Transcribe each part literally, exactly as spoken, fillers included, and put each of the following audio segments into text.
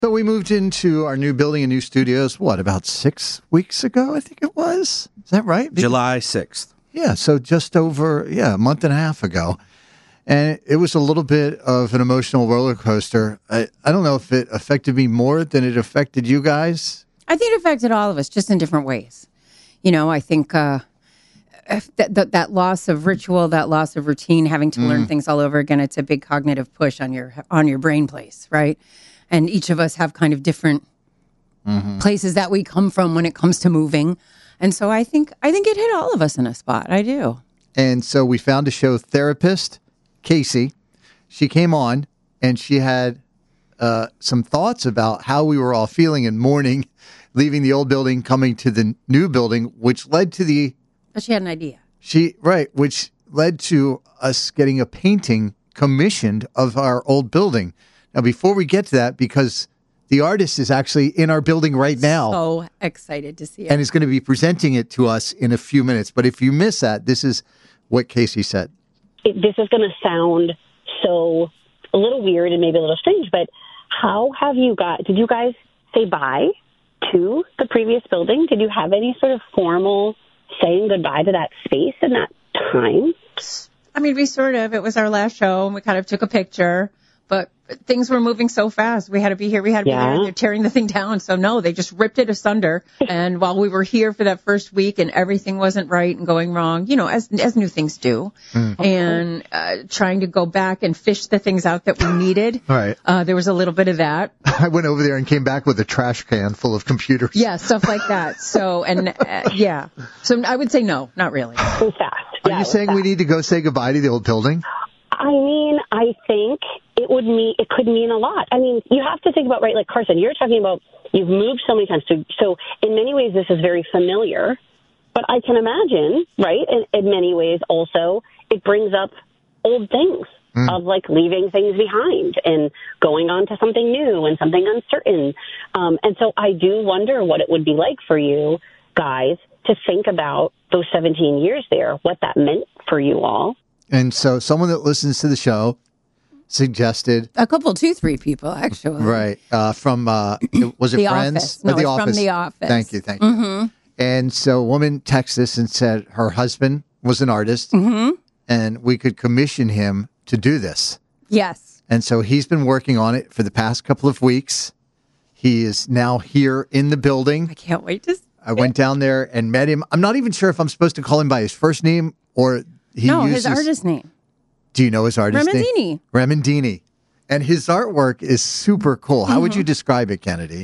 So we moved into our new building and new studios, what, about six weeks ago, I think it was? Is that right? July sixth. Yeah, so just over, yeah, a month and a half ago. And it was a little bit of an emotional roller coaster. I, I don't know if it affected me more than it affected you guys. I think it affected all of us, just in different ways. You know, I think uh, that, that that loss of ritual, that loss of routine, having to mm. learn things all over again, it's a big cognitive push on your on your brain place, right? And each of us have kind of different mm-hmm. places that we come from when it comes to moving. And so I think I think it hit all of us in a spot. I do. And so we found a show therapist, Casey. She came on and she had uh, some thoughts about how we were all feeling in mourning, leaving the old building, coming to the new building, which led to the... But she had an idea. She Right, which led to us getting a painting commissioned of our old building. Now, before we get to that, because the artist is actually in our building right now. So excited to see it. And is going to be presenting it to us in a few minutes. But if you miss that, this is what Casey said. It, this is going to sound so a little weird and maybe a little strange, but how have you got, did you guys say bye to the previous building? Did you have any sort of formal saying goodbye to that space in that time? I mean, we sort of, it was our last show and we kind of took a picture. But things were moving so fast. We had to be here. We had to yeah. be there. They're tearing the thing down. So, no, they just ripped it asunder. And while we were here for that first week and everything wasn't right and going wrong, you know, as as new things do, mm. and uh, trying to go back and fish the things out that we needed. All right. Uh, there was a little bit of that. I went over there and came back with a trash can full of computers. Yeah, stuff like that. So, and uh, yeah. So I would say no, not really. It was fast. Are yeah, you saying fast. we need to go say goodbye to the old building? I mean, I think it would mean, it could mean a lot. I mean, you have to think about, right, like Carson, you're talking about, you've moved so many times. So, so in many ways, this is very familiar. But I can imagine, right, in, in many ways also, it brings up old things mm. of like leaving things behind and going on to something new and something uncertain. Um, and so I do wonder what it would be like for you guys to think about those seventeen years there, what that meant for you all. And so someone that listens to the show suggested... A couple, two, three people, actually. Right. Uh, from, uh, was it the Friends? Office. No, the it's Office. from The Office. Thank you, thank you. Mm-hmm. And so a woman texted us and said her husband was an artist, mm-hmm. and we could commission him to do this. Yes. And so he's been working on it for the past couple of weeks. He is now here in the building. I can't wait to... I went down there and met him. I'm not even sure if I'm supposed to call him by his first name or... He no, uses, his artist name. Do you know his artist Remendini. name? Remendini. And his artwork is super cool. How mm-hmm. would you describe it, Kennedy?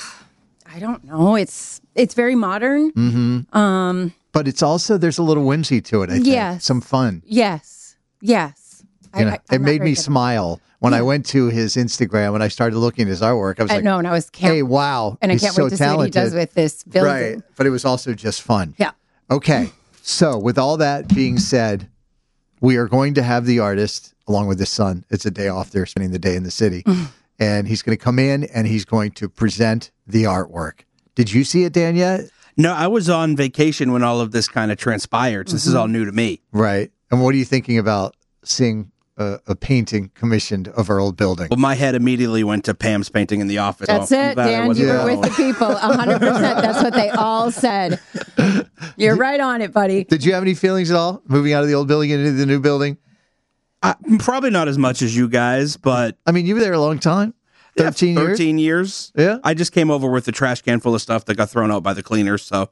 I don't know. It's it's very modern. Mm-hmm. Um, but it's also, there's a little whimsy to it, I think. Yes. Some fun. Yes. Yes. You know, I, I, it made me smile. When yeah. I went to his Instagram, when I started looking at his artwork, I was I like, know, and I was can't, hey, wow. And I can't so wait to talented. see what he does with this building. Right. But it was also just fun. Yeah. Okay. So with all that being said, we are going to have the artist along with his son. It's a day off. They're spending the day in the city. And he's going to come in and he's going to present the artwork. Did you see it, Dan, yet? No, I was on vacation when all of this kind of transpired. So mm-hmm. this is all new to me. Right. And what are you thinking about seeing a, a painting commissioned of our old building? Well, my head immediately went to Pam's painting in the office. That's so it, Dan. You yeah. were with the people. one hundred percent. That's what they all said. You're right on it, buddy. Did you have any feelings at all moving out of the old building into the new building? Uh, probably not as much as you guys, but... I mean, you were there a long time. thirteen yeah, years? thirteen years. Yeah. I just came over with a trash can full of stuff that got thrown out by the cleaners, so...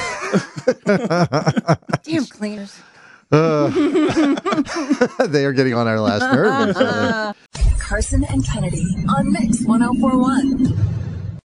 Damn cleaners. Uh, they are getting on our last nerve. Carson and Kennedy on Mix one oh four one.